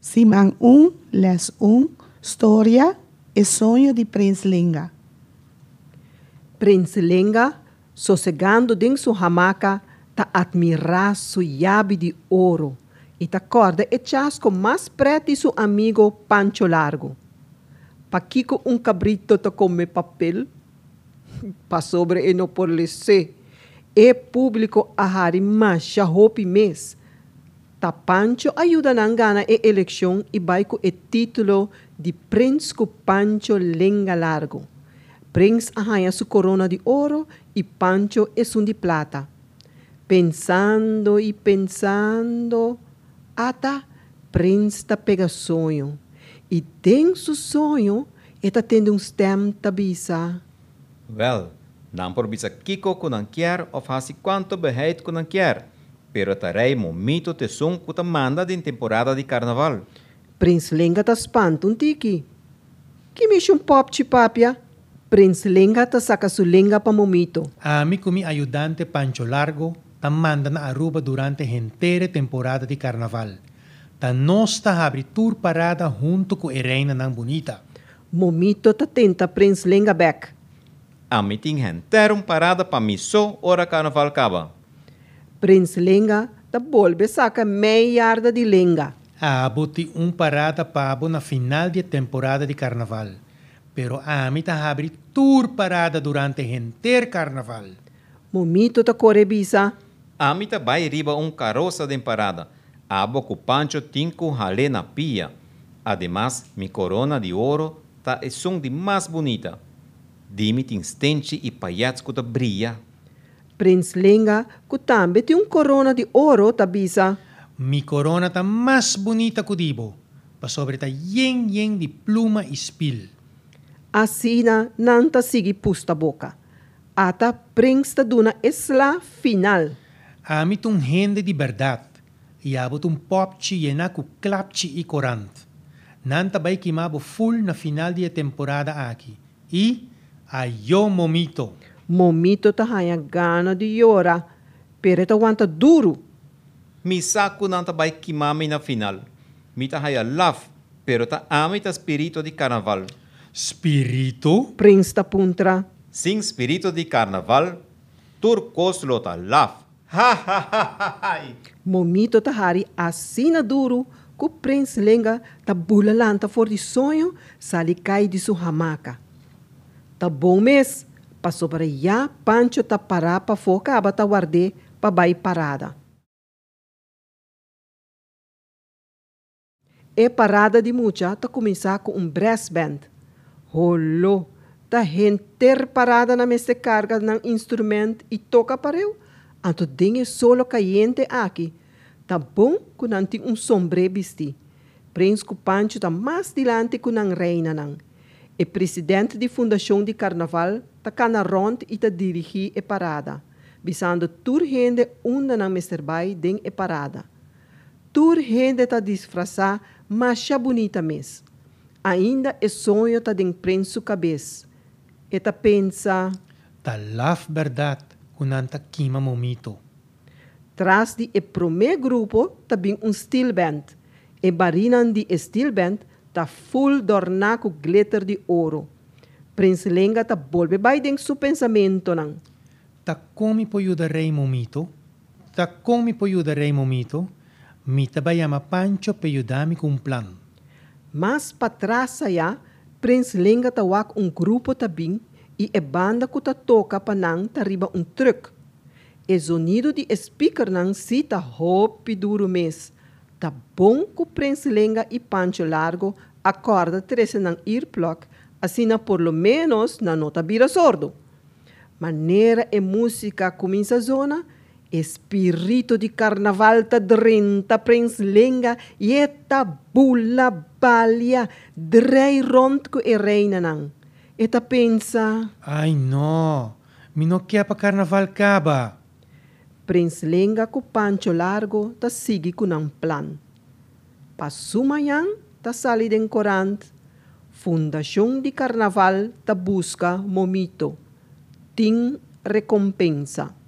Simang les História e Sonho de Prince Lenga. Prince Lenga, sossegando em sua hamaca, ta admirar sua llave de ouro e ta corda e chasco mais preto de seu amigo Pancho Largo. Pa Kiko cabrito ta come papel, pa sobre e no por lese, e público a hari mais hopi mes. Ta Pancho ajuda na gana e eleição e vai com o título de Prince Pancho Lenga Largo. Prince arranha sua corona de ouro e Pancho é um de plata. Pensando e pensando, ata Prince ta pega sonho. E tem seu sonho, eta tendo stem tabisa. Wel, não por bisa Kiko kunang quer of hasi quanto beheid kunang quer. Pero tarei momento te som kuta manda din temporada de carnaval. Prince Lenga ta espanta tiki. Que mexe pop papia? Prince Lenga ta saca su lenga pa momito. Ami mi ayudante Pancho Largo ta manda na Aruba durante entere temporada de carnaval. Ta nos ta abri tour parada junto com Reina ng Bonita. Momito ta tenta Prince Lenga back. Ami ting enterum parada pa miso ora carnaval kaba. Prince Lenga ta bolbe saca meia yarda de lenga. Abuti parada pabo na final de temporada de carnaval. Pero ami ta abri tour parada durante entere carnaval. Momito ta corre bisa. Ami ta vai riba carroça de parada. Abo ku Pancho tinko hale na pia. Además, mi corona de ouro ta é som de mais bonita. Dimi ting stente e paiats ku ta brilha. Prince Lenga, que também tem corona de ouro, tabisa. Mi corona ta mais bonita que dibo. Pa sobre ta yen de pluma e spil. Asina nanta sigi pusta boca. Ata Prince ta duna esla final. Ami tung hende de verdade. E abot popchi yena ku klapchi e corant. Nanta bay kimabo full na final de temporada aqui. E ayo momito. Momito ta haya gana de yora. Pero ta wanta duro. Mi saco nanta vai kimami na final. Mi ta haya love, pero ta ami ta spirito de carnaval. Spirito? Prince ta puntra. Sin spirito de carnaval, turcos lota love. Ha ha ha ha ha. Momito ta hari asina duro. Que Prince Lenga ta bulalanta for de sonho, salicai de sua hamaca. Ta bom mês. Passou para já, Pancho ta parar pa foca aba ta guarde pa bai parada. E parada de mucha ta começar com brass band. Rolo, ta renter parada na mesa carga ng instrumento e toca pareu. Anto dinhe solo caiente aqui. Ta bom que não tem sombre bisti. Prince ku Pancho ta mais dilante ku nang reina nang. E presidente de Fundação de Carnaval ta cana rond e ta dirigir e parada, bisando tur gente unda na mesterbai den e parada. Tur gente ta disfraçar macha bonita mes. Ainda é sonho ta den prensu cabeça. E ta pensa... Ta laf verdade kunanta kima momito. Tras de e primeiro grupo ta bin steel band. E barinan de steel band ta full dorna com glitter de ouro. Prince Lenga ta bolbe bai den su pensamento nang. Ta come po aiutarei momito? Ta come po aiutarei momito? Mi tabayama Pancho pe aiudami com plan. Mas patrasa ya, Prince Lenga ta wak grupo tabing e banda ku ta toca pa nang ta riba truck. E sonido de speaker nang si ta hopi duro mes. Ta bom ku Prince Lenga e Pancho Largo acorda trece nang earplug, assim por lo menos na nota bira sordo. Maneira e música começa a zona, espírito de carnaval ta drenta Prince Lenga e eta bula balha drei rond ku e reina nang. Eta pensa... Ai no, mi no quer pa carnaval caba. Prince Lenga ku Pancho Largo ta sigi ku nang plan. Pasumayang ta sali den corant. Fundação de Carnaval ta busca momito. Ting recompensa.